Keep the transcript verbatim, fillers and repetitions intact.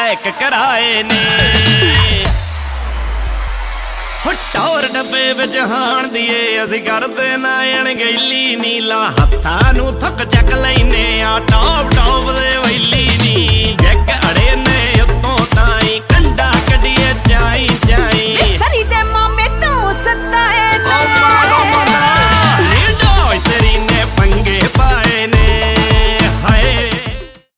Pack ਕਰਾਏ ਨੇ। ਟੌਰ ਡੱਬੇ ਵਿੱਚ ਹਾਣ ਦੀਏ ਅਸੀਂ ਕਰਦੇ ਨਾ ਅਣਗਹਿਲੀ ਨੀ, ਲਾ ਹੱਥਾਂ ਨੂੰ ਥੱਕ ਚੱਕ ਲੈਨੇ ਆ ਟੌਪ ਟੌਪ ਦੇ ਵੈਲੀ ਨੀ।